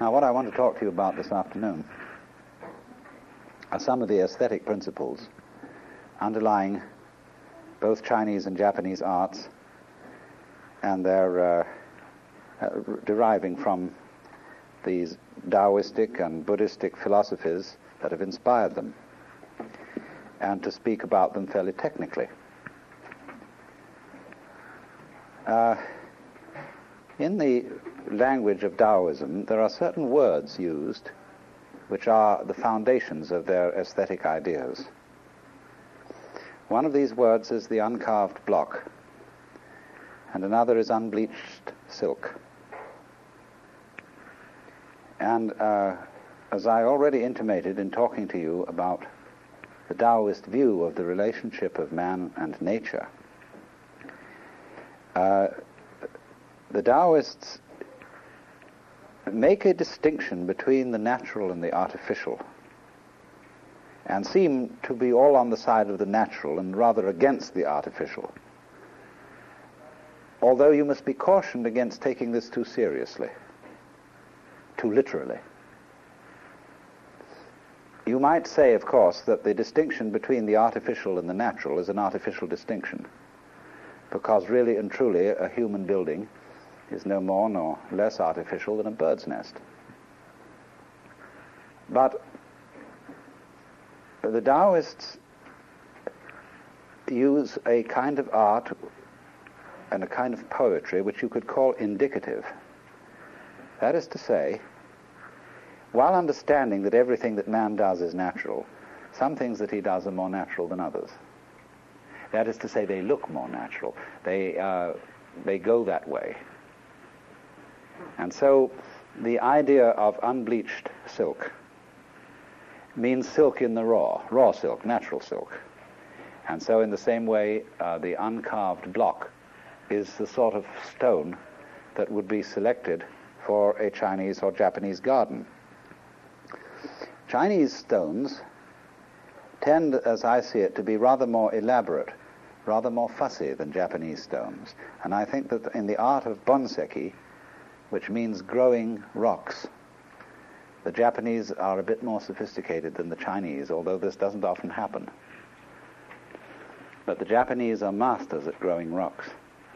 Now, what I want to talk to you about this afternoon are some of the aesthetic principles underlying both Chinese and Japanese arts, and they're deriving from these Taoistic and Buddhistic philosophies that have inspired them, and to speak about them fairly technically. In the language of Taoism, there are certain words used which are the foundations of their aesthetic ideas. One of these words is the uncarved block, and another is unbleached silk. And as I already intimated in talking to you about the Taoist view of the relationship of man and nature, the Taoists make a distinction between the natural and the artificial, and seem to be all on the side of the natural and rather against the artificial. Although you must be cautioned against taking this too seriously, too literally. You might say, of course, that the distinction between the artificial and the natural is an artificial distinction, because really and truly a human building is no more nor less artificial than a bird's nest. But the Taoists use a kind of art and a kind of poetry which you could call indicative. That is to say, while understanding that everything that man does is natural, some things that he does are more natural than others. That is to say, they look more natural. They go that way. And so the idea of unbleached silk means silk in the raw silk, natural silk. And so in the same way, the uncarved block is the sort of stone that would be selected for a Chinese or Japanese garden. Chinese stones tend, as I see it, to be rather more elaborate, rather more fussy than Japanese stones. And I think that in the art of bonseki, which means growing rocks, the Japanese are a bit more sophisticated than the Chinese, although this doesn't often happen. But the Japanese are masters at growing rocks.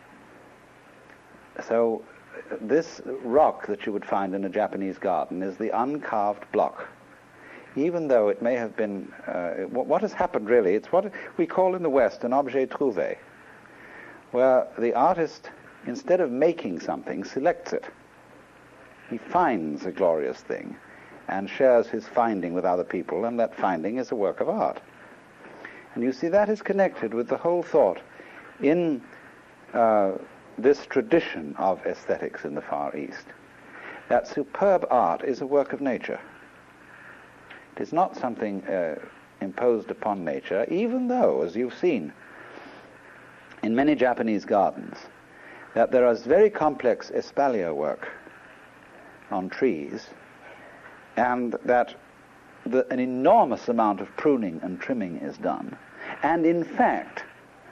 So this rock that you would find in a Japanese garden is the uncarved block. Even though it may have been, what has happened really, it's what we call in the West an objet trouvé, where the artist, instead of making something, selects it. He finds a glorious thing and shares his finding with other people, and that finding is a work of art. And you see, that is connected with the whole thought in this tradition of aesthetics in the Far East, that superb art is a work of nature. It is not something imposed upon nature, even though, as you've seen in many Japanese gardens, that there is very complex espalier work on trees, and that an enormous amount of pruning and trimming is done. And in fact,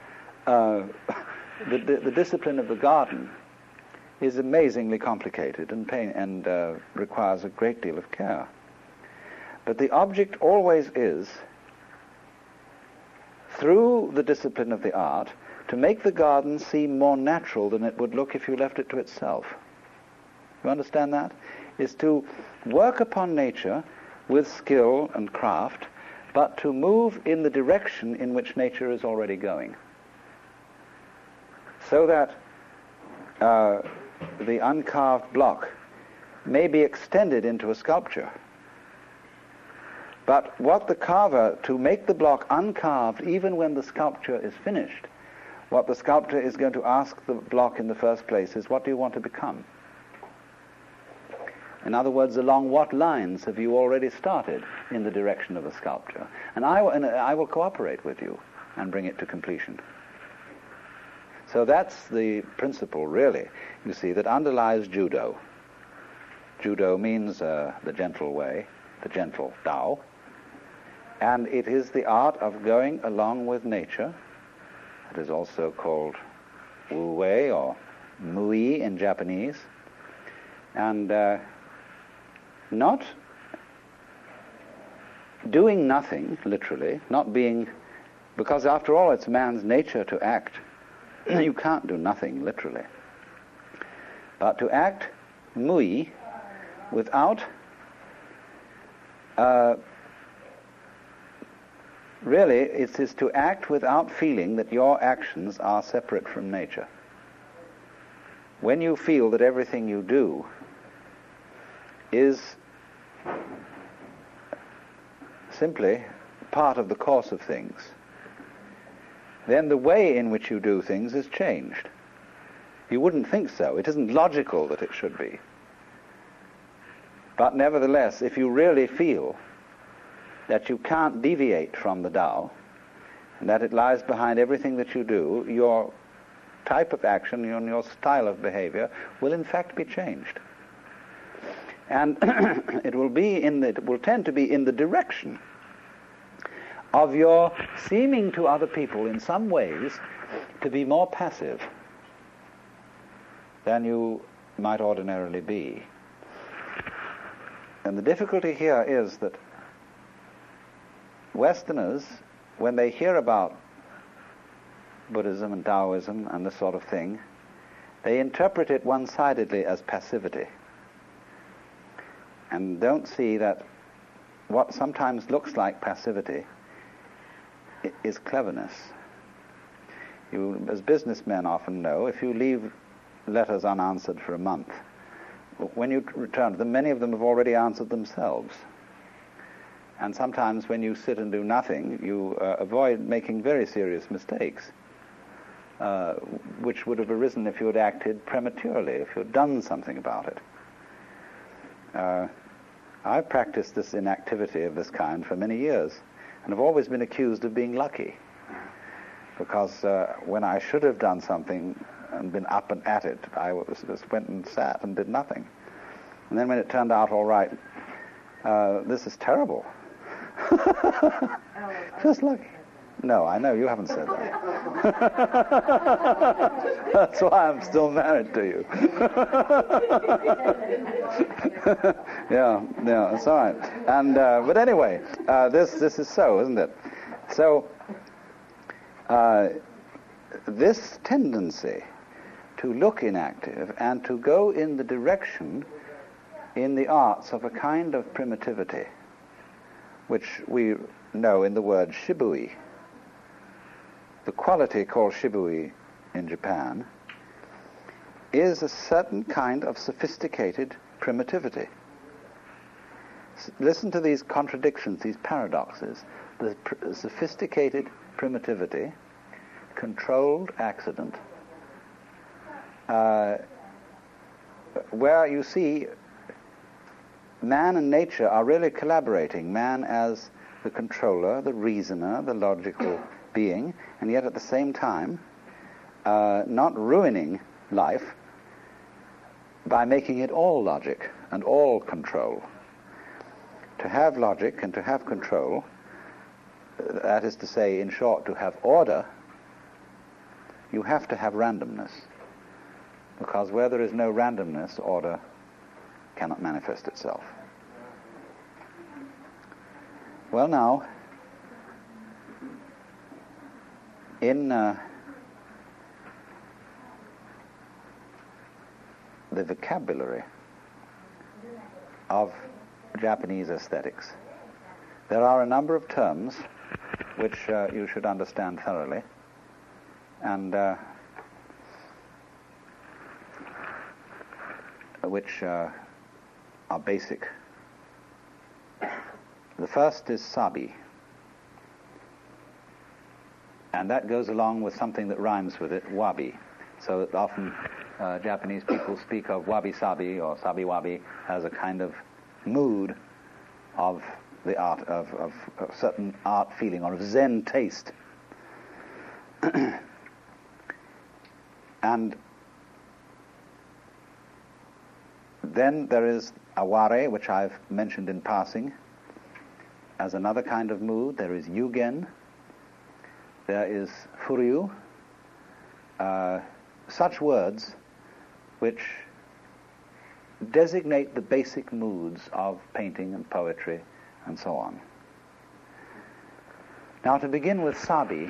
the discipline of the garden is amazingly complicated and requires a great deal of care. But the object always is, through the discipline of the art, to make the garden seem more natural than it would look if you left it to itself. You understand that? Is to work upon nature with skill and craft, but to move in the direction in which nature is already going. So that the uncarved block may be extended into a sculpture. But what the carver, to make the block uncarved even when the sculpture is finished, what the sculptor is going to ask the block in the first place is, what do you want to become? In other words, along what lines have you already started in the direction of a sculpture? And I will cooperate with you and bring it to completion. So that's the principle, really, you see, that underlies Judo. Judo means the gentle way, the gentle Tao. And it is the art of going along with nature. It is also called Wu Wei or Mui in Japanese. And not doing nothing, literally, not being, because after all it's man's nature to act. You can't do nothing, literally. But to act mui without really, it is to act without feeling that your actions are separate from nature. When you feel that everything you do is simply part of the course of things, then the way in which you do things is changed. You wouldn't think so. It isn't logical that it should be. But nevertheless, if you really feel that you can't deviate from the Tao, and that it lies behind everything that you do, your type of action and your style of behavior will in fact be changed. And it will tend to be in the direction of your seeming to other people in some ways to be more passive than you might ordinarily be. And the difficulty here is that Westerners, when they hear about Buddhism and Taoism and this sort of thing, they interpret it one-sidedly as passivity, and don't see that what sometimes looks like passivity is cleverness. You, as businessmen often know, if you leave letters unanswered for a month, when you return to them, many of them have already answered themselves. And sometimes when you sit and do nothing, you avoid making very serious mistakes, which would have arisen if you had acted prematurely, if you had done something about it. I've practiced this inactivity of this kind for many years, and have always been accused of being lucky, because when I should have done something and been up and at it, I just went and sat and did nothing. And then when it turned out all right, this is terrible. Just lucky. No, I know you haven't said that. That's why I'm still married to you. Yeah, that's all right. And but anyway, this is so, isn't it? So this tendency to look inactive and to go in the direction in the arts of a kind of primitivity, which we know in the word shibui. The quality called shibui in Japan is a certain kind of sophisticated primitivity. Listen to these contradictions, these paradoxes. The sophisticated primitivity, controlled accident, where you see man and nature are really collaborating, man as the controller, the reasoner, the logical being, and yet at the same time not ruining life by making it all logic and all control. To have logic and to have control, that is to say, in short, to have order, you have to have randomness. Because where there is no randomness, order cannot manifest itself. Well, now, in the vocabulary of Japanese aesthetics, there are a number of terms which you should understand thoroughly, and which are basic. The first is sabi, and that goes along with something that rhymes with it, wabi. So that often Japanese people speak of wabi-sabi or sabi-wabi as a kind of mood of the art, of a certain art feeling or of Zen taste. And then there is aware, which I've mentioned in passing as another kind of mood. There is yugen. There is furyu. Such words which designate the basic moods of painting and poetry and so on. Now, to begin with Sabi,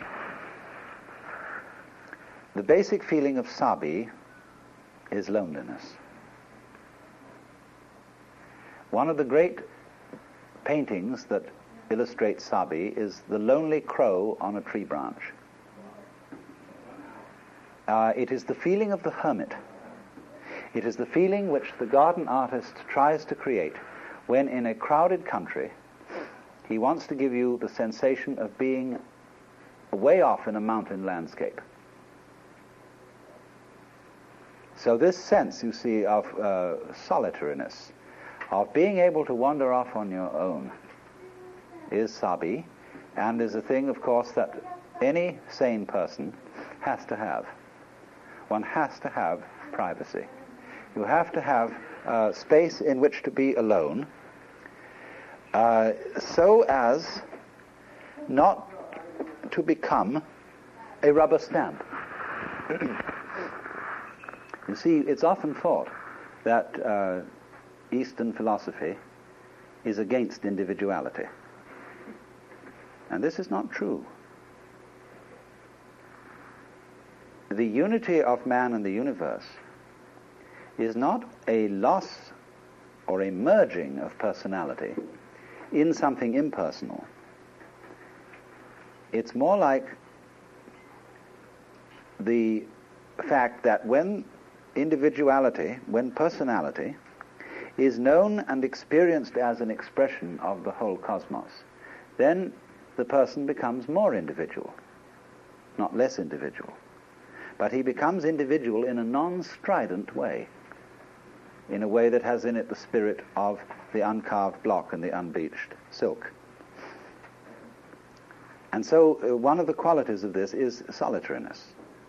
the basic feeling of Sabi is loneliness. One of the great paintings that illustrates Sabi is the lonely crow on a tree branch. It is the feeling of the hermit. It is the feeling which the garden artist tries to create when in a crowded country he wants to give you the sensation of being way off in a mountain landscape. So this sense, you see, of solitariness, of being able to wander off on your own, is Sabi, and is a thing, of course, that any sane person has to have. One has to have privacy. You have to have space in which to be alone, so as not to become a rubber stamp. You see, it's often thought that Eastern philosophy is against individuality. And this is not true. The unity of man and the universe is not a loss or a merging of personality in something impersonal. It's more like the fact that when individuality, when personality, is known and experienced as an expression of the whole cosmos, then the person becomes more individual, not less individual. But he becomes individual in a non-strident way, in a way that has in it the spirit of the uncarved block and the unbleached silk. And so one of the qualities of this is solitariness.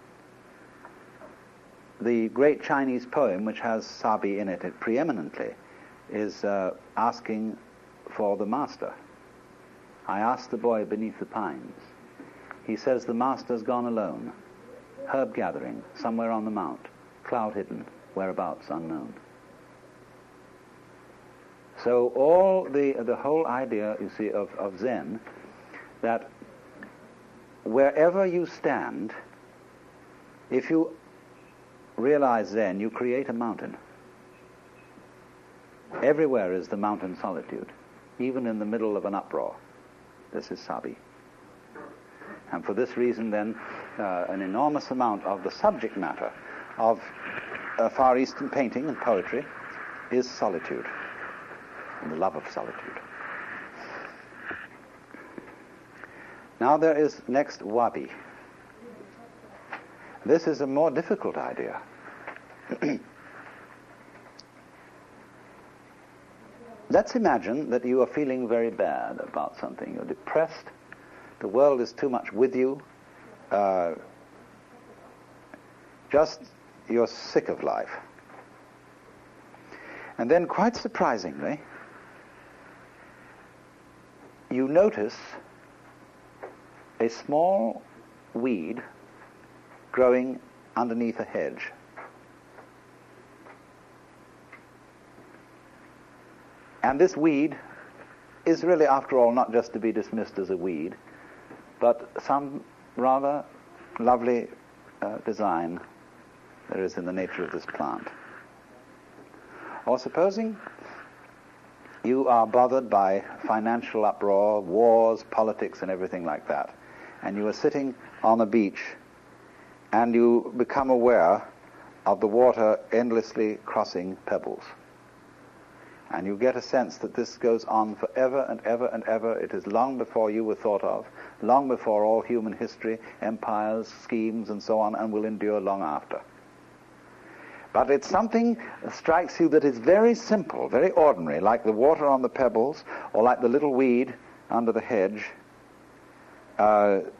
The great Chinese poem, which has Sabi in it preeminently, is asking for the master. I asked the boy beneath the pines. He says the master's gone alone, herb gathering, somewhere on the mount, cloud hidden, whereabouts unknown. So all the whole idea, you see, of Zen, that wherever you stand, if you realize Zen, you create a mountain. Everywhere is the mountain solitude, even in the middle of an uproar. This is Sabi. And for this reason, then, an enormous amount of the subject matter of Far Eastern painting and poetry is solitude, and the love of solitude. Now there is next Wabi. This is a more difficult idea. Let's imagine that you are feeling very bad about something. You're depressed. The world is too much with you. Just you're sick of life. And then, quite surprisingly, you notice a small weed growing underneath a hedge. And this weed is really, after all, not just to be dismissed as a weed, but some rather lovely design there is in the nature of this plant. Or supposing you are bothered by financial uproar, wars, politics, and everything like that, and you are sitting on a beach, and you become aware of the water endlessly crossing pebbles. And you get a sense that this goes on forever and ever and ever. It is long before you were thought of, long before all human history, empires, schemes, and so on, and will endure long after. But it's something that strikes you that is very simple, very ordinary, like the water on the pebbles, or like the little weed under the hedge, that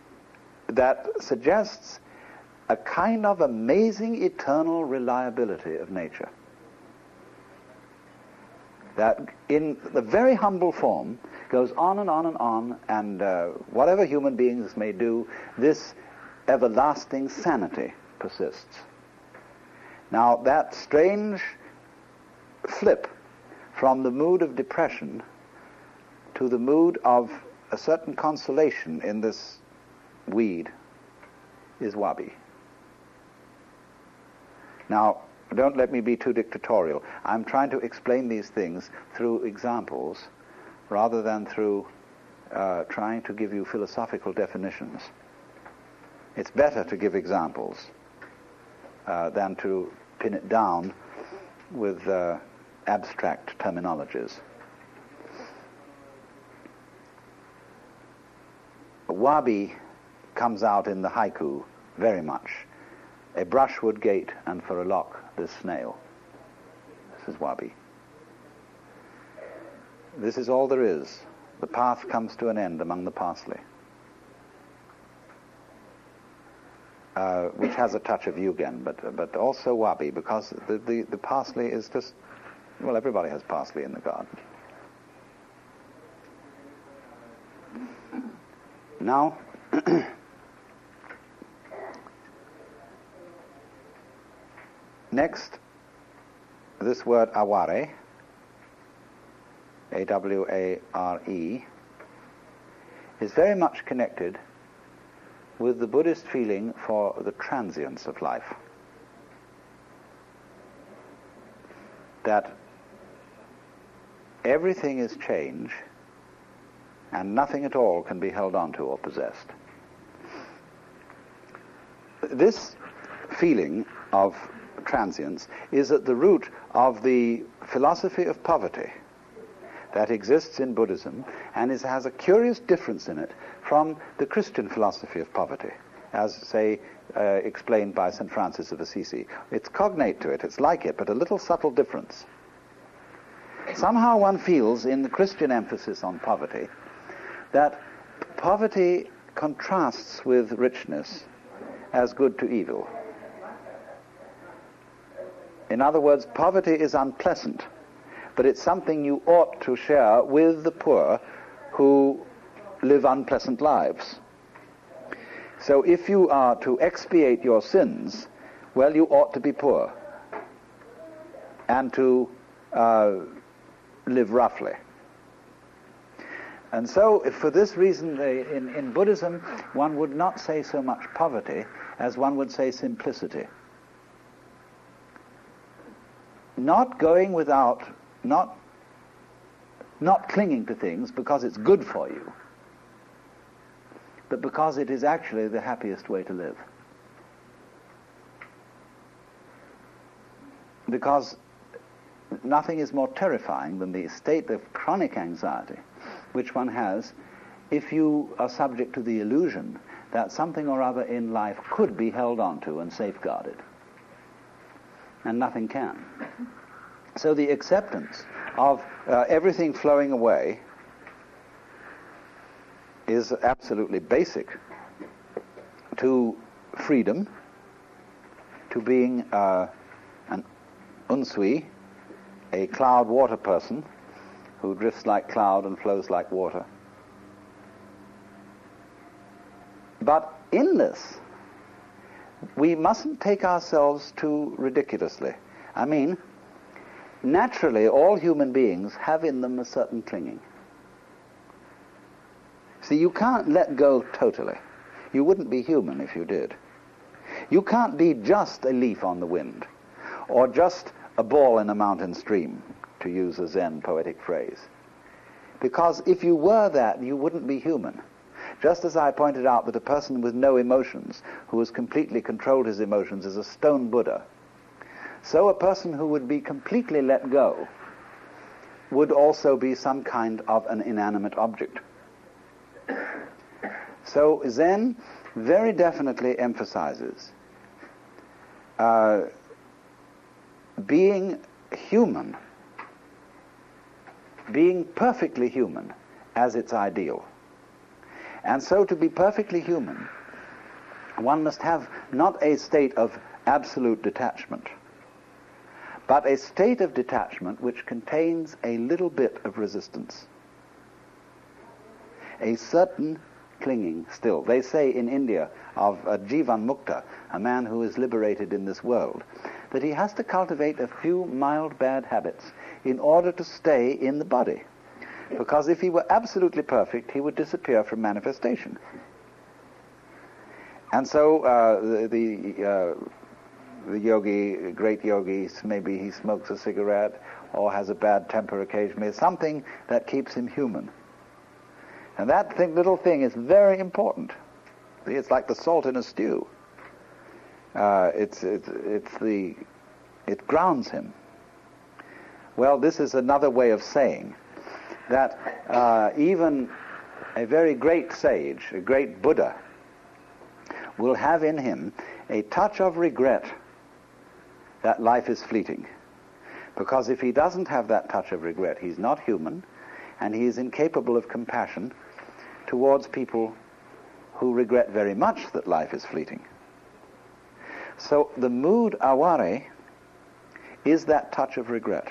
suggests a kind of amazing eternal reliability of nature. That in the very humble form goes on and on and on, and whatever human beings may do, this everlasting sanity persists. Now, that strange flip from the mood of depression to the mood of a certain consolation in this weed is wabi. Now, don't let me be too dictatorial. I'm trying to explain these things through examples rather than through trying to give you philosophical definitions. It's better to give examples than to pin it down with abstract terminologies. Wabi comes out in the haiku very much. A brushwood gate, and for a lock this snail. This is wabi. This is all there is. The path comes to an end among the parsley, which has a touch of yugen, but also wabi, because the parsley is just, well, everybody has parsley in the garden. Now, next, this word aware, A-W-A-R-E, is very much connected with the Buddhist feeling for the transience of life. That everything is change and nothing at all can be held onto or possessed. This feeling of transience is at the root of the philosophy of poverty that exists in Buddhism, and has a curious difference in it from the Christian philosophy of poverty, as, say, explained by St. Francis of Assisi. It's cognate to it, it's like it, but a little subtle difference. Somehow one feels in the Christian emphasis on poverty that poverty contrasts with richness as good to evil. In other words, poverty is unpleasant, but it's something you ought to share with the poor who live unpleasant lives. So if you are to expiate your sins, well, you ought to be poor and to live roughly. And so, for this reason, in Buddhism, one would not say so much poverty as one would say simplicity. Not going without, not clinging to things because it's good for you, but because it is actually the happiest way to live. Because nothing is more terrifying than the state of chronic anxiety which one has if you are subject to the illusion that something or other in life could be held onto and safeguarded, and nothing can. So the acceptance of everything flowing away is absolutely basic to freedom, to being an unsui, a cloud water person who drifts like cloud and flows like water. But in this, we mustn't take ourselves too ridiculously. I mean, naturally, all human beings have in them a certain clinging. See, you can't let go totally. You wouldn't be human if you did. You can't be just a leaf on the wind, or just a ball in a mountain stream, to use a Zen poetic phrase. Because if you were that, you wouldn't be human. Just as I pointed out that a person with no emotions, who has completely controlled his emotions, is a stone Buddha, so a person who would be completely let go would also be some kind of an inanimate object. So Zen very definitely emphasizes being human, being perfectly human as its ideal. And so to be perfectly human, one must have not a state of absolute detachment, but a state of detachment which contains a little bit of resistance, a certain clinging still. They say in India of a Jivan Mukta, a man who is liberated in this world, that he has to cultivate a few mild bad habits in order to stay in the body. Because if he were absolutely perfect, he would disappear from manifestation. And so the yogi, great yogi, maybe he smokes a cigarette or has a bad temper occasionally, something that keeps him human. And that little thing is very important. See, it's like the salt in a stew. It grounds him. Well, this is another way of saying that even a very great sage, a great Buddha, will have in him a touch of regret that life is fleeting. Because if he doesn't have that touch of regret, he's not human, and he is incapable of compassion towards people who regret very much that life is fleeting. So the mood aware is that touch of regret,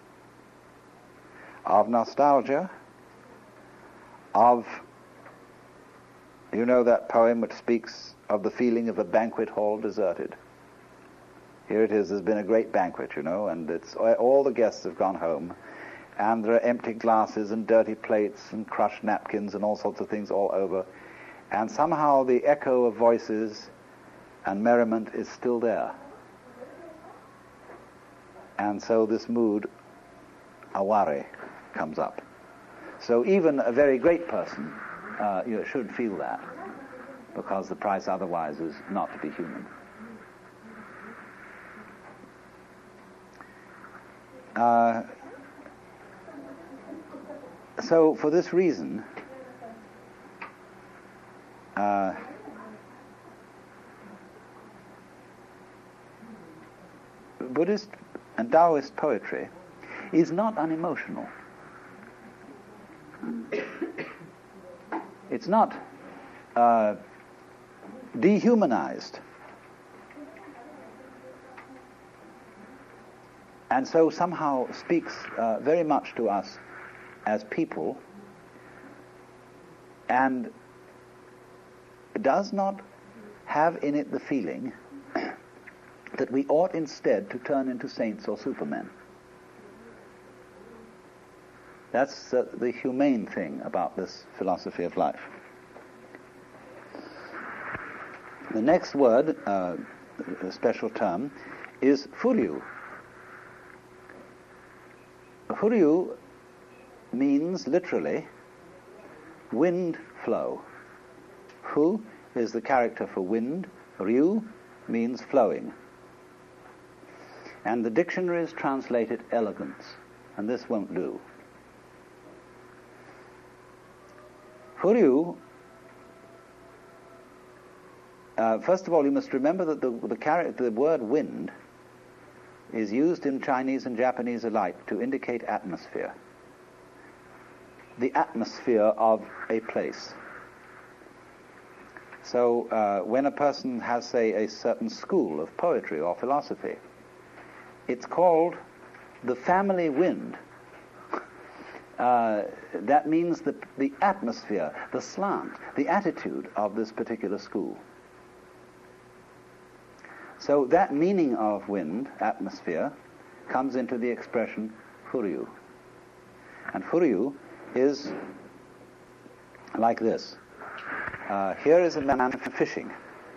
of nostalgia, of, you know that poem which speaks of the feeling of a banquet hall deserted. Here it is, there's been a great banquet, you know, and it's all the guests have gone home, and there are empty glasses and dirty plates and crushed napkins and all sorts of things all over, and somehow the echo of voices and merriment is still there. And so this mood, aware, comes up. So even a very great person should feel that, because the price otherwise is not to be human. So for this reason, Buddhist and Taoist poetry is not unemotional. It's not dehumanized. And so somehow speaks very much to us as people, and does not have in it the feeling that we ought instead to turn into saints or supermen. That's the humane thing about this philosophy of life. The next word, a special term, is furyu. Furyu means literally wind flow. Fu is the character for wind. Ryu means flowing. And the dictionaries translate it elegance, and this won't do. Furyu, first of all, you must remember that the word wind is used in Chinese and Japanese alike to indicate atmosphere. The atmosphere of a place. So when a person has, say, a certain school of poetry or philosophy, it's called the family wind. That means the atmosphere, the slant, the attitude of this particular school. So that meaning of wind, atmosphere, comes into the expression furyu. And furyu is like this. Here is a man fishing,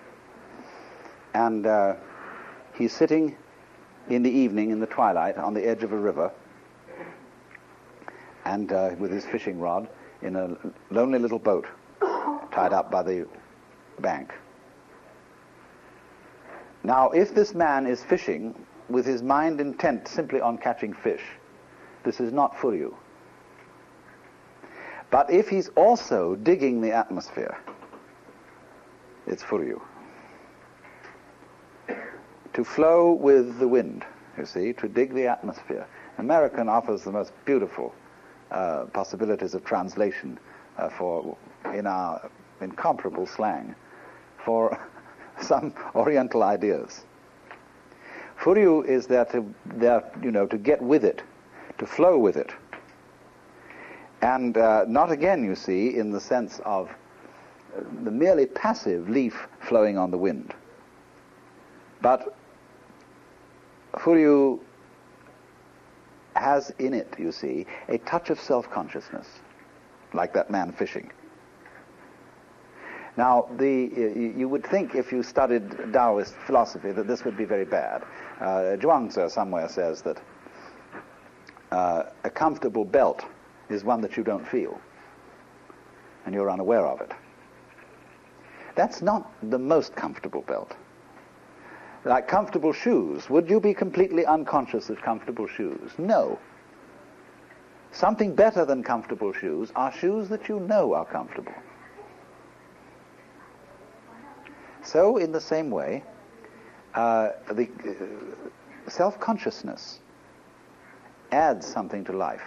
and he's sitting in the evening, in the twilight, on the edge of a river, and with his fishing rod in a lonely little boat tied up by the bank. Now, if this man is fishing with his mind intent simply on catching fish, this is not furyu. But if he's also digging the atmosphere, it's furyu. To flow with the wind, you see, to dig the atmosphere. American offers the most beautiful possibilities of translation in our incomparable slang for some Oriental ideas. Furyu is there to get with it, to flow with it. And not again, you see, in the sense of the merely passive leaf flowing on the wind, but Furyu has in it, you see, a touch of self-consciousness, like that man fishing. Now, you would think if you studied Taoist philosophy that this would be very bad. Zhuangzi somewhere says that a comfortable belt is one that you don't feel, and you're unaware of it. That's not the most comfortable belt. Like comfortable shoes, would you be completely unconscious of comfortable shoes? No. Something better than comfortable shoes are shoes that you know are comfortable. So, in the same way, the self-consciousness adds something to life.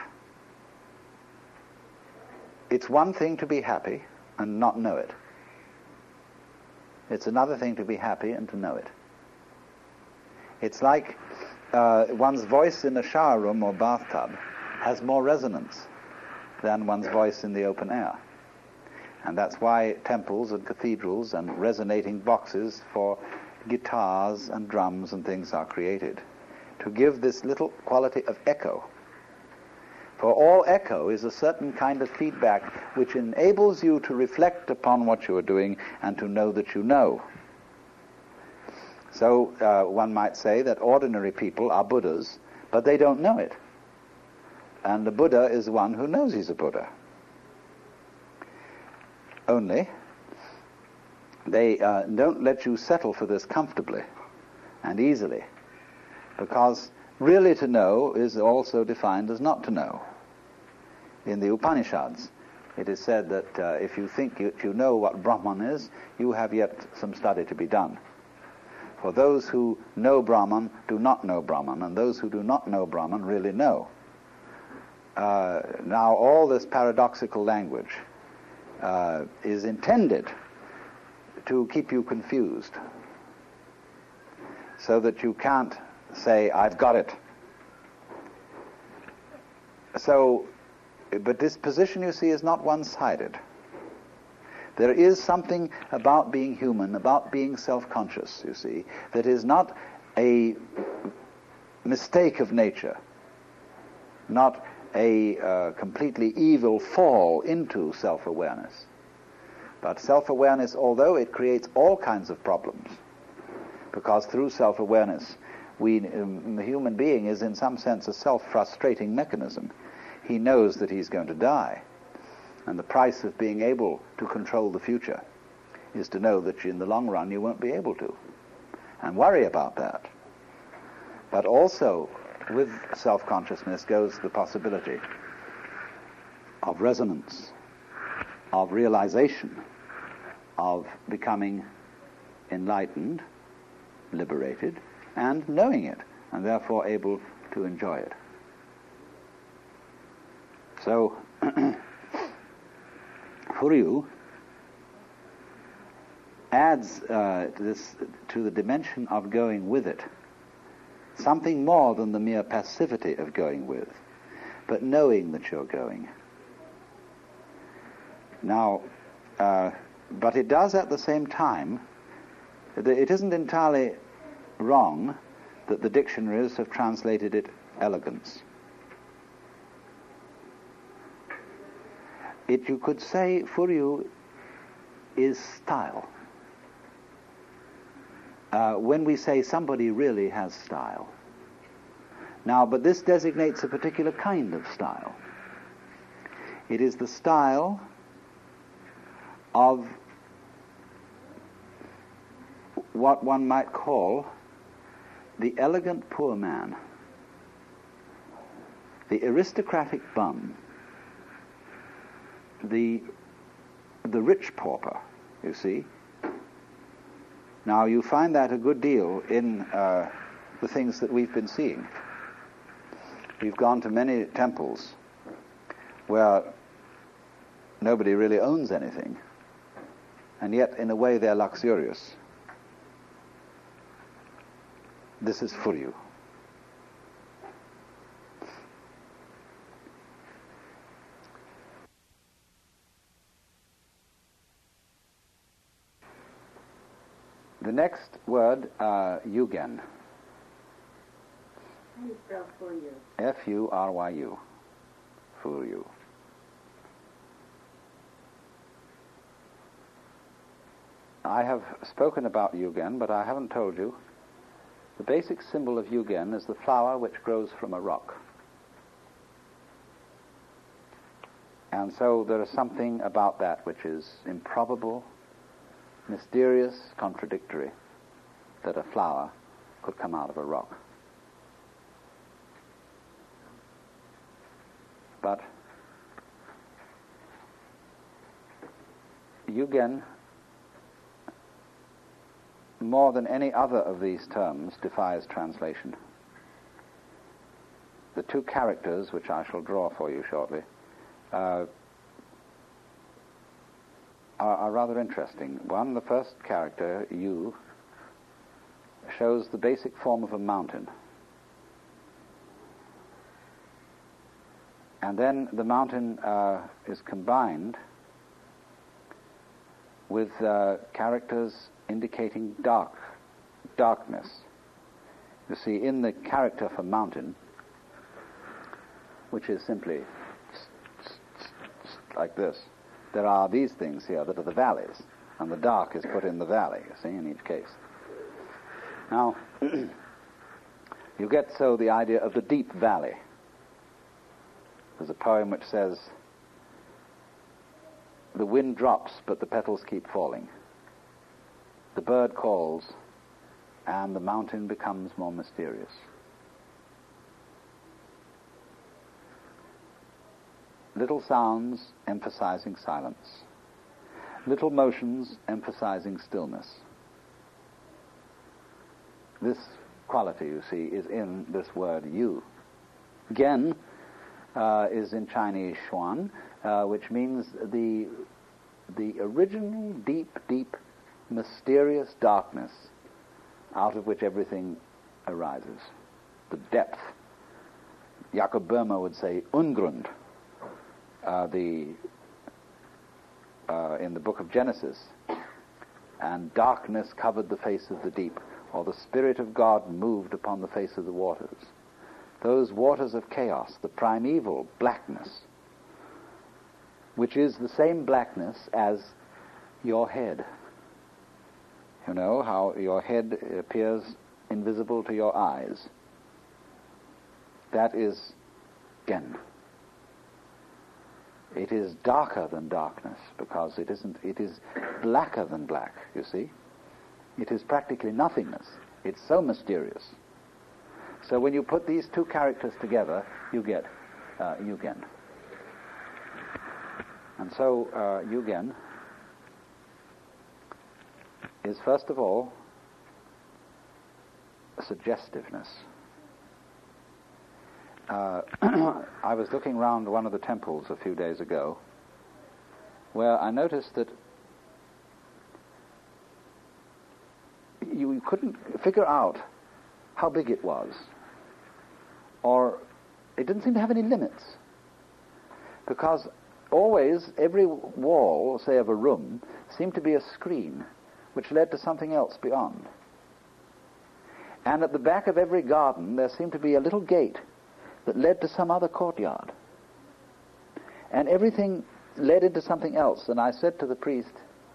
It's one thing to be happy and not know it. It's another thing to be happy and to know it. It's like one's voice in a shower room or bathtub has more resonance than one's voice in the open air. And that's why temples and cathedrals and resonating boxes for guitars and drums and things are created, to give this little quality of echo. For all echo is a certain kind of feedback which enables you to reflect upon what you are doing and to know that you know. So one might say that ordinary people are Buddhas, but they don't know it. And the Buddha is one who knows he's a Buddha. Only, they don't let you settle for this comfortably and easily, because really to know is also defined as not to know. In the Upanishads, it is said that if you think you know what Brahman is, you have yet some study to be done. For those who know Brahman do not know Brahman, and those who do not know Brahman really know. Now all this paradoxical language is intended to keep you confused, so that you can't say, I've got it. So, but this position, you see, is not one-sided. There is something about being human, about being self-conscious, you see, that is not a mistake of nature, not a completely evil fall into self-awareness. But self-awareness, although it creates all kinds of problems, because through self-awareness, the human being is in some sense a self-frustrating mechanism. He knows that he's going to die, and the price of being able to control the future is to know that in the long run you won't be able to, and worry about that. But also, with self-consciousness goes the possibility of resonance, of realization, of becoming enlightened, liberated, and knowing it, and therefore able to enjoy it. So, Furyu adds this to the dimension of going with it, something more than the mere passivity of going with, but knowing that you're going. Now, but it does at the same time, it isn't entirely wrong that the dictionaries have translated it elegance. You could say Furyu is style. When we say somebody really has style. Now, but this designates a particular kind of style. It is the style of what one might call the elegant poor man, the aristocratic bum, the rich pauper, you see. Now, you find that a good deal in the things that we've been seeing. We've gone to many temples where nobody really owns anything, and yet, in a way, they're luxurious. This is Furyu. The next word, yugen. do you spell Furyu? F-U-R-Y-U. Furyu. I have spoken about Yugen, but I haven't told you. The basic symbol of Yugen is the flower which grows from a rock. And so there is something about that which is improbable, mysterious, contradictory, that a flower could come out of a rock. But Yugen, more than any other of these terms, defies translation. The two characters, which I shall draw for you shortly, are rather interesting. One, the first character, Yu, shows the basic form of a mountain. And then the mountain is combined with characters indicating darkness. You see, in the character for mountain, which is simply like this, there are these things here that are the valleys, and the dark is put in the valley, you see, in each case. Now, you get so the idea of the deep valley. There's a poem which says, the wind drops, but the petals keep falling. The bird calls, and the mountain becomes more mysterious. Little sounds emphasizing silence. Little motions emphasizing stillness. This quality, you see, is in this word yu. Gen is in Chinese xuan, which means the original deep, mysterious darkness out of which everything arises. The depth. Jakob Böhmer would say Ungrund. In the book of Genesis, and darkness covered the face of the deep, or the Spirit of God moved upon the face of the waters. Those waters of chaos, the primeval blackness, which is the same blackness as your head. You know how your head appears invisible to your eyes. That is Gen. It is darker than darkness, because it is blacker than black, you see. It is practically nothingness. It's so mysterious. So when you put these two characters together, you get Yugen. And so Yugen is, first of all, suggestiveness. I was looking round one of the temples a few days ago, where I noticed that you couldn't figure out how big it was, or it didn't seem to have any limits, because always every wall, say of a room, seemed to be a screen which led to something else beyond. And at the back of every garden there seemed to be a little gate that led to some other courtyard. And everything led into something else. And I said to the priest,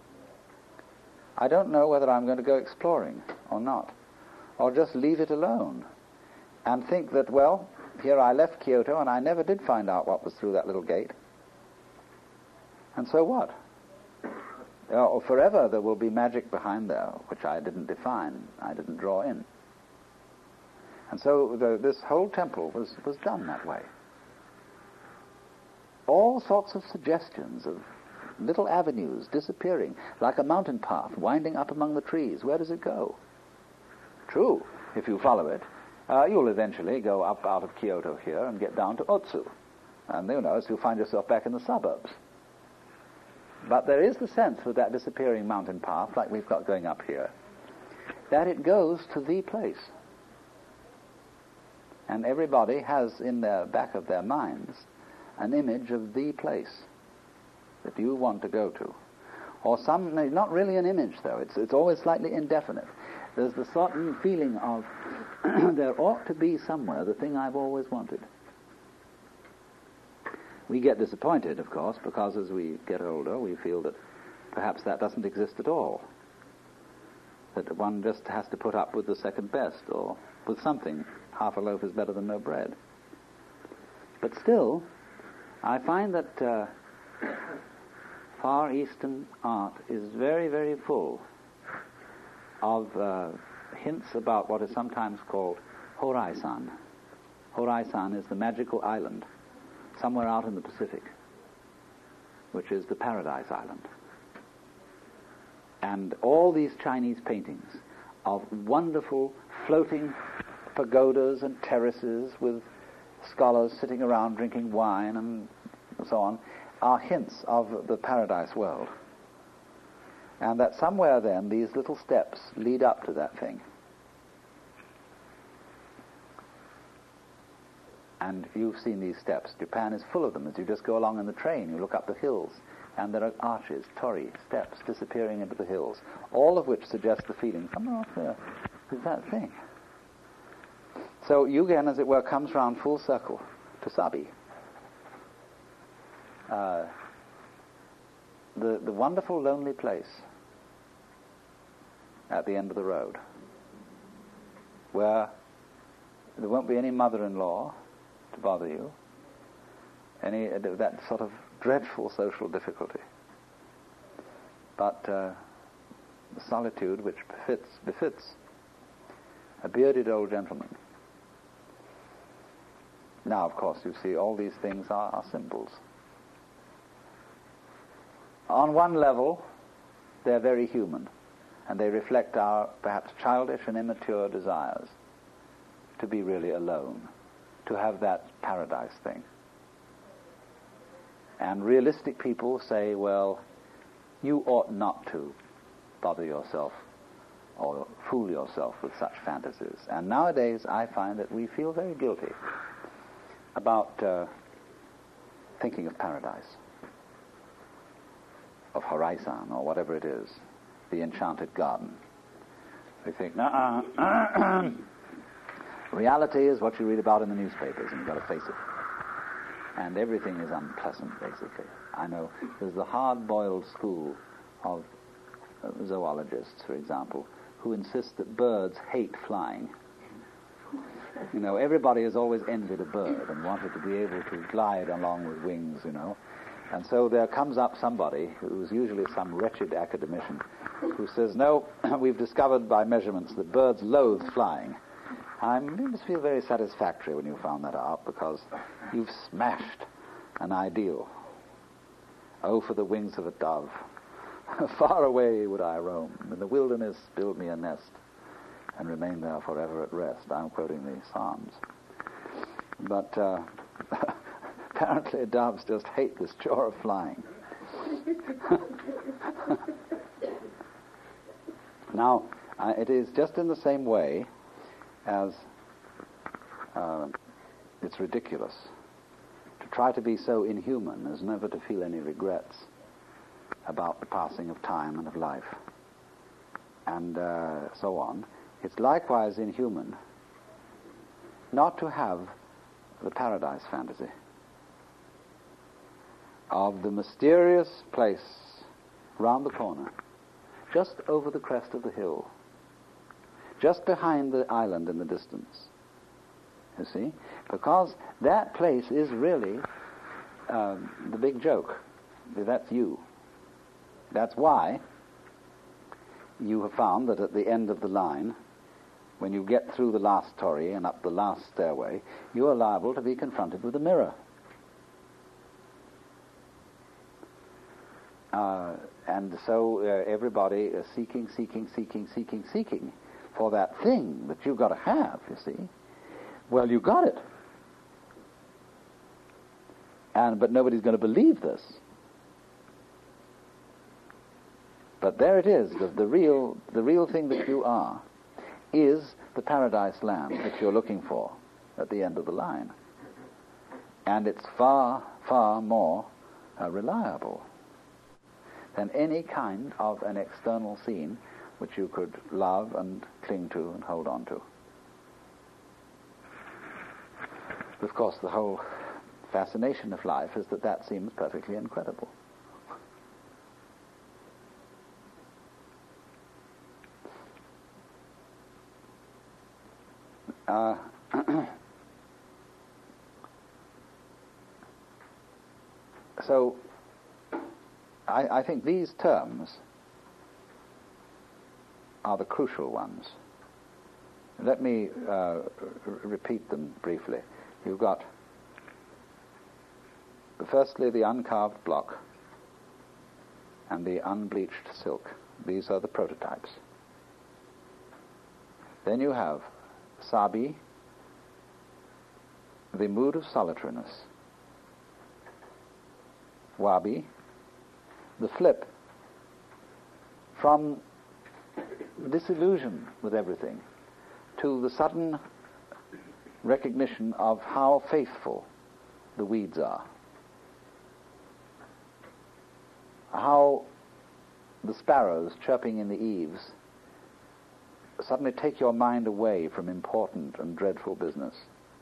I don't know whether I'm going to go exploring or not, or just leave it alone and think that, well, here I left Kyoto and I never did find out what was through that little gate. And so what? Forever there will be magic behind there, which I didn't define, I didn't draw in. And so this whole temple was done that way. All sorts of suggestions of little avenues disappearing, like a mountain path winding up among the trees. Where does it go? True, if you follow it, you'll eventually go up out of Kyoto here and get down to Otsu. And so you'll find yourself back in the suburbs. But there is the sense with that disappearing mountain path, like we've got going up here, that it goes to the place. And everybody has in the back of their minds an image of the place that you want to go to. Or not really an image, though. It's always slightly indefinite. There's the certain feeling of there ought to be somewhere the thing I've always wanted. We get disappointed, of course, because as we get older, we feel that perhaps that doesn't exist at all. That one just has to put up with the second best, or with something. Half a loaf is better than no bread. But still, I find that Far Eastern art is very, very full of hints about what is sometimes called Horai-san. Horai-san is the magical island somewhere out in the Pacific, which is the Paradise Island. And all these Chinese paintings of wonderful floating pagodas and terraces with scholars sitting around drinking wine and so on are hints of the paradise world. And that somewhere then these little steps lead up to that thing. And you've seen these steps. Japan is full of them. As you just go along in the train, you look up the hills, and there are arches, torii, steps disappearing into the hills, all of which suggest the feeling, somewhere off there is that thing. So Yugen, as it were, comes round full circle to Sabi. The wonderful lonely place at the end of the road, where there won't be any mother-in-law to bother you, any that sort of dreadful social difficulty, but the solitude which befits a bearded old gentleman. Now, of course, you see, all these things are symbols. On one level, they're very human, and they reflect our perhaps childish and immature desires to be really alone, to have that paradise thing. And realistic people say, well, you ought not to bother yourself or fool yourself with such fantasies. And nowadays I find that we feel very guilty about thinking of paradise, of Horai-san, or whatever it is, the enchanted garden. We think, reality is what you read about in the newspapers, and you've got to face it. And everything is unpleasant, basically. I know there's the hard-boiled school of zoologists, for example, who insist that birds hate flying. You know, everybody has always envied a bird and wanted to be able to glide along with wings, you know. And so there comes up somebody, who's usually some wretched academician, who says, no, we've discovered by measurements that birds loathe flying. You must feel very satisfactory when you found that out, because you've smashed an ideal. Oh, for the wings of a dove. Far away would I roam. In the wilderness build me a nest and remain there forever at rest. I'm quoting the Psalms. But apparently doves just hate this chore of flying. Now, it is just in the same way as it's ridiculous to try to be so inhuman as never to feel any regrets about the passing of time and of life, and so on. It's likewise inhuman not to have the paradise fantasy of the mysterious place round the corner, just over the crest of the hill, just behind the island in the distance. You see? Because that place is really the big joke. That's you. That's why you have found that at the end of the line, when you get through the last torii and up the last stairway, you are liable to be confronted with a mirror. And so everybody is seeking for that thing that you've got to have, you see. Well, you got it. But nobody's going to believe this. But there it is. The real thing that you are is the paradise land that you're looking for at the end of the line. And it's far, far more reliable than any kind of an external scene which you could love and cling to and hold on to. Of course, the whole fascination of life is that that seems perfectly incredible. So, I think these terms are the crucial ones. Let me repeat them briefly. You've got, firstly, the uncarved block and the unbleached silk. These are the prototypes. Then you have Sabi, the mood of solitariness. Wabi, the flip from disillusion with everything to the sudden recognition of how faithful the weeds are, how the sparrows chirping in the eaves suddenly take your mind away from important and dreadful business.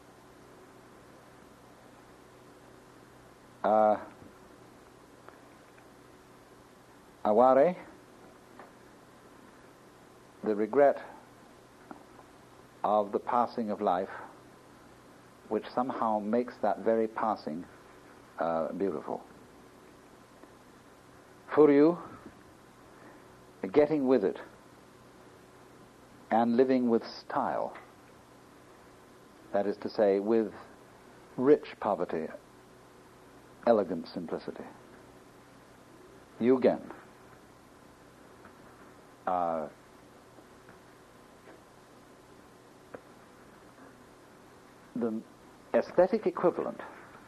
Aware, the regret of the passing of life, which somehow makes that very passing beautiful. Furyu, getting with it and living with style. That is to say, with rich poverty, elegant simplicity. Yugen, the aesthetic equivalent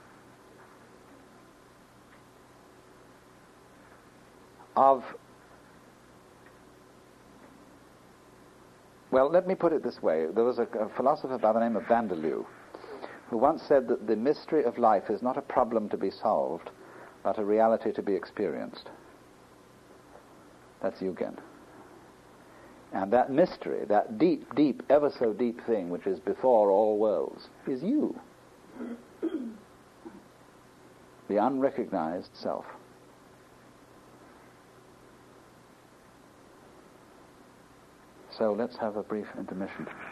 of, well, let me put it this way. There was a philosopher by the name of Vanderloo who once said that the mystery of life is not a problem to be solved, but a reality to be experienced. That's Yugen. And that mystery, that deep, deep, ever so deep thing which is before all worlds, is you. The unrecognized self. So let's have a brief intermission.